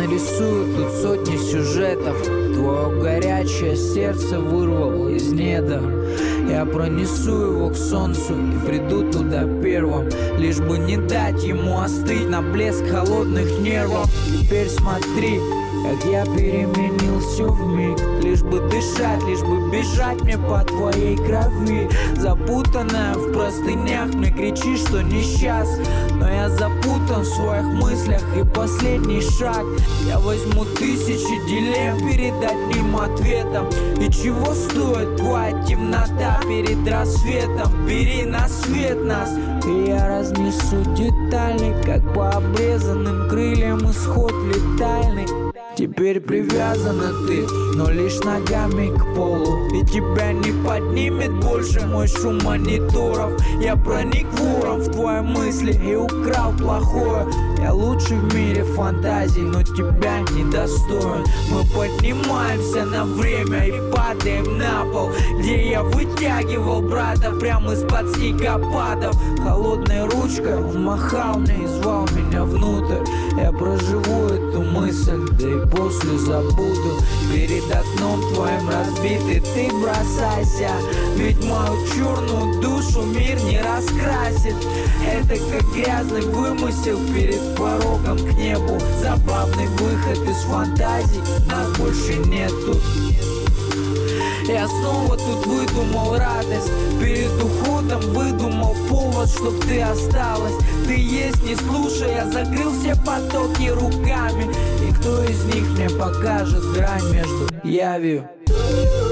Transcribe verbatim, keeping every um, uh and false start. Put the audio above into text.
нарисую тут сотни сюжетов. Твое горячее сердце вырвал из недр. Я пронесу его к солнцу и приду туда первым, лишь бы не дать ему остыть на блеск холодных нервов. Теперь смотри, как я переменился вмиг, лишь бы дышать, лишь бы бежать мне по твоей крови. Запутанная в простынях, мне кричишь, что несчастна, но я запутан в своих мыслях, и последний шаг я возьму тысячи дилемм перед одним ответом. И чего стоит твоя темнота перед рассветом? Бери на свет нас, и я разнесу детали, как по обрезанным крыльям исход летальный. Теперь привязана ты, но лишь ногами к полу, и тебя не поднимет больше мой шум мониторов. Я проник вором в твои мысли и украл плохое. Я лучший в мире фантазий, но тебя недостоин. Мы поднимаемся на время и падаем на пол, где я вытягивал брата прямо из-под снегопадов. Холодной ручкой он махал мне и звал меня внутрь. Я проживу эту мысль, да и после забуду. Перед окном твоим разбитый ты бросайся, ведь мою черную душу мир не раскрасит. Это как грязный вымысел перед порогом к небу. Забавный выход из фантазий, нас больше нету. Я снова тут выдумал радость, перед уходом выдумал повод, чтоб ты осталась. Ты есть, не слушай, я закрыл все потоки руками. И кто из них мне покажет грань между явью